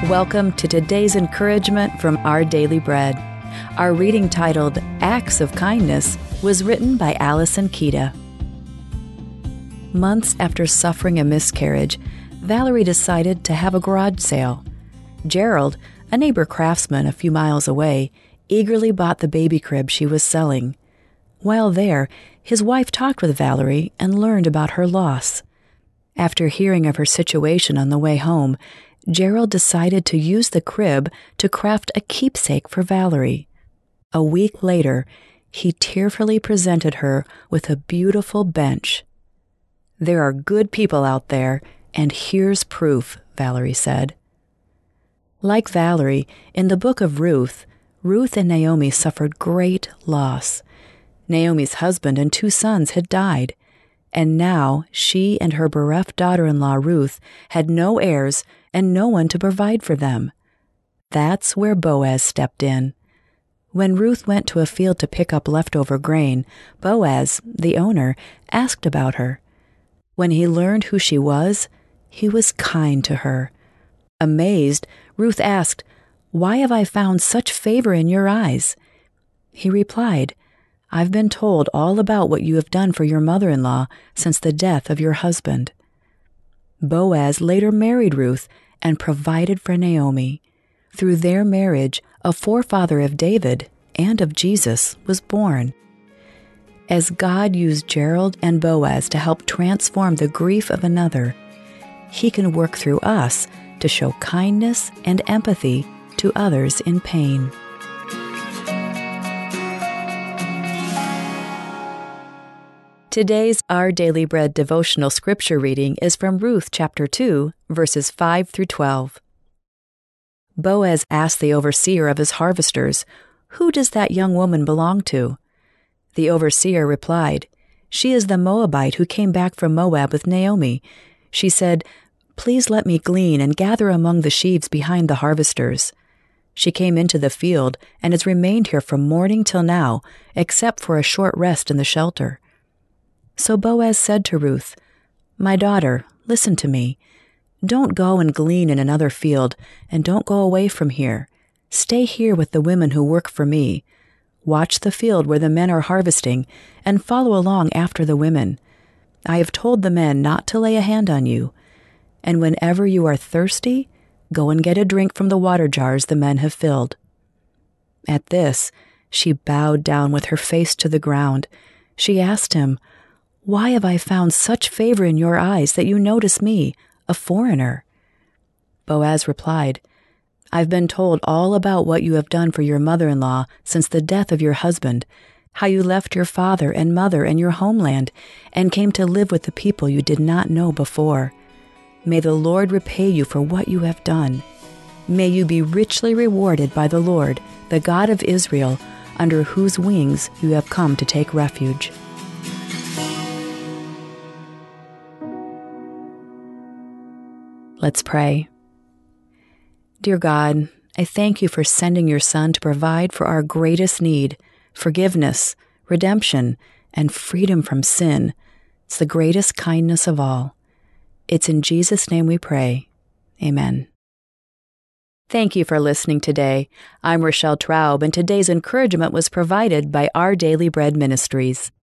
Welcome to today's encouragement from Our Daily Bread. Our reading titled Acts of Kindness was written by Allison Kita. Months after suffering a miscarriage, Valerie decided to have a garage sale. Gerald, a neighbor craftsman a few miles away, eagerly bought the baby crib she was selling. While there, his wife talked with Valerie and learned about her loss. After hearing of her situation on the way home, Gerald decided to use the crib to craft a keepsake for Valerie. A week later, he tearfully presented her with a beautiful bench. "There are good people out there, and here's proof," Valerie said. Like Valerie, in the book of Ruth, Ruth and Naomi suffered great loss. Naomi's husband and 2 sons had died, and now she and her bereft daughter-in-law Ruth had no heirs and no one to provide for them. That's where Boaz stepped in. When Ruth went to a field to pick up leftover grain, Boaz, the owner, asked about her. When he learned who she was, he was kind to her. Amazed, Ruth asked, "Why have I found such favor in your eyes?" He replied, "I've been told all about what you have done for your mother-in-law since the death of your husband." Boaz later married Ruth and provided for Naomi. Through their marriage, a forefather of David and of Jesus was born. As God used Gerald and Boaz to help transform the grief of another, He can work through us to show kindness and empathy to others in pain. Today's Our Daily Bread devotional scripture reading is from Ruth chapter 2, verses 5 through 12. Boaz asked the overseer of his harvesters, "Who does that young woman belong to?" The overseer replied, "She is the Moabite who came back from Moab with Naomi. She said, 'Please let me glean and gather among the sheaves behind the harvesters.' She came into the field and has remained here from morning till now, except for a short rest in the shelter." So Boaz said to Ruth, "My daughter, listen to me. Don't go and glean in another field, and don't go away from here. Stay here with the women who work for me. Watch the field where the men are harvesting, and follow along after the women. I have told the men not to lay a hand on you. And whenever you are thirsty, go and get a drink from the water jars the men have filled." At this, she bowed down with her face to the ground. She asked him, "Why have I found such favor in your eyes that you notice me, a foreigner?" Boaz replied, "I've been told all about what you have done for your mother-in-law since the death of your husband, how you left your father and mother and your homeland and came to live with the people you did not know before. May the Lord repay you for what you have done. May you be richly rewarded by the Lord, the God of Israel, under whose wings you have come to take refuge." Let's pray. Dear God, I thank you for sending your Son to provide for our greatest need, forgiveness, redemption, and freedom from sin. It's the greatest kindness of all. It's in Jesus' name we pray. Amen. Thank you for listening today. I'm Rochelle Traub, and today's encouragement was provided by Our Daily Bread Ministries.